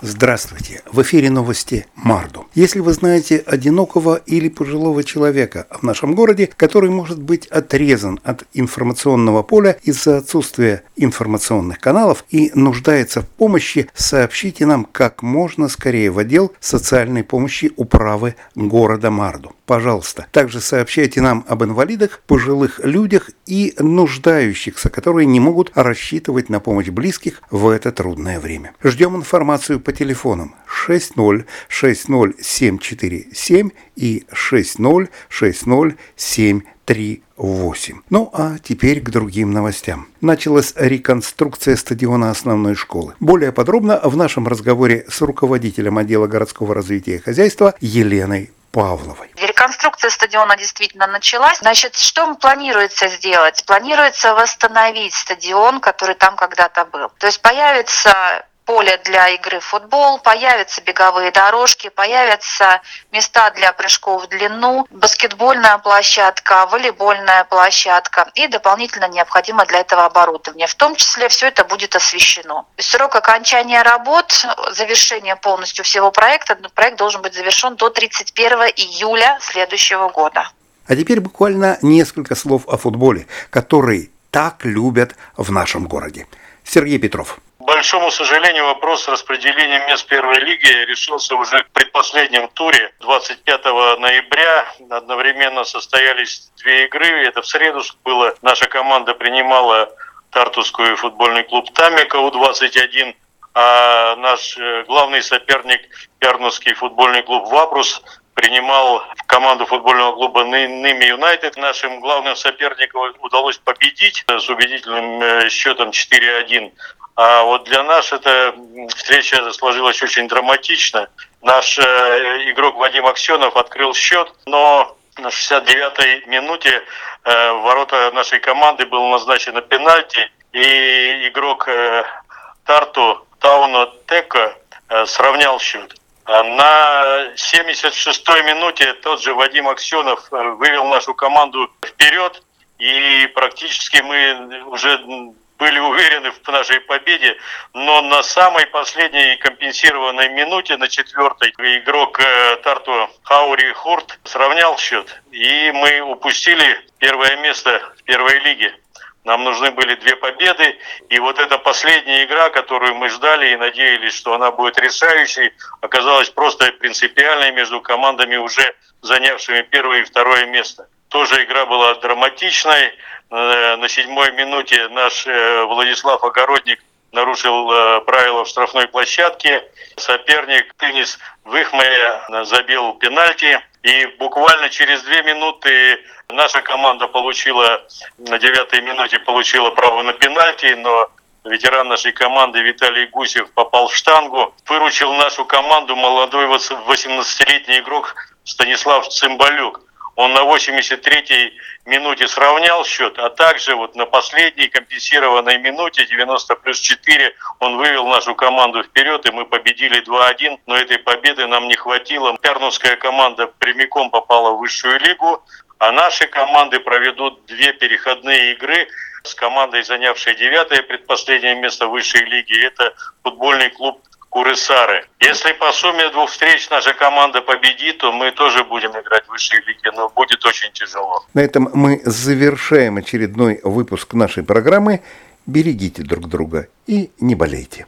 Здравствуйте! В эфире новости Марду. Если вы знаете одинокого или пожилого человека в нашем городе, который может быть отрезан от информационного поля из-за отсутствия информационных каналов и нуждается в помощи, сообщите нам как можно скорее в отдел социальной помощи управы города Марду. Пожалуйста. Также сообщайте нам об инвалидах, пожилых людях и нуждающихся, которые не могут рассчитывать на помощь близких в это трудное время. Ждем информацию по телефонам 6060-747 и 6060-738. Ну а теперь к другим новостям. Началась реконструкция стадиона основной школы. Более подробно в нашем разговоре с руководителем отдела городского развития и хозяйства Еленой Павловой. Реконструкция стадиона действительно началась. Значит, что планируется сделать? Планируется восстановить стадион, который там когда-то был. То есть появится поле для игры в футбол, появятся беговые дорожки, появятся места для прыжков в длину, баскетбольная площадка, волейбольная площадка и дополнительно необходимо для этого оборудование. В том числе все это будет освещено. Срок окончания работ, завершение полностью всего проект должен быть завершен до 31 июля следующего года. А теперь буквально несколько слов о футболе, который так любят в нашем городе. Сергей Петров. К большому сожалению, вопрос распределения мест первой лиги решился уже в предпоследнем туре. 25 ноября одновременно состоялись две игры. Это в среду было. Наша команда принимала Тартусский футбольный клуб «Тамика» У-21, а наш главный соперник Ярнусский футбольный клуб «Вапрус» принимал команду футбольного клуба «Ними Юнайтед». Нашим главным соперникам удалось победить с убедительным счетом 4-1. А вот для нас эта встреча сложилась очень драматично. Наш игрок Вадим Аксенов открыл счет, но на 69-й минуте в ворота нашей команды был назначен пенальти, и игрок Тарту Тауно Теко сравнял счет. На 76-й минуте тот же Вадим Аксенов вывел нашу команду вперед, и практически мы уже были уверены в нашей победе, но на самой последней компенсированной минуте, на 4-й, игрок Тарту Хаури Хурт сравнял счет, и мы упустили первое место в первой лиге. Нам нужны были 2 победы, и вот эта последняя игра, которую мы ждали и надеялись, что она будет решающей, оказалась просто принципиальной между командами, уже занявшими первое и второе место. Тоже игра была драматичной. На 7-й минуте наш Владислав Огородник нарушил правила в штрафной площадке. Соперник Тынис Выхмая забил пенальти. И буквально через 2 минуты наша команда получила, на 9-й минуте получила право на пенальти, но ветеран нашей команды Виталий Гусев попал в штангу. Выручил нашу команду молодой 18-летний игрок Станислав Цымбалюк. Он на 83-й минуте сравнял счет, а также вот на последней компенсированной минуте, 90+4, он вывел нашу команду вперед, и мы победили 2-1, но этой победы нам не хватило. Ярнусская команда прямиком попала в высшую лигу, а наши команды проведут 2 переходные игры с командой, занявшей 9-е предпоследнее место в высшей лиге. Это футбольный клуб Курысары. Если по сумме 2 встреч наша команда победит, то мы тоже будем играть в высшей лиге, но будет очень тяжело. На этом мы завершаем очередной выпуск нашей программы. Берегите друг друга и не болейте.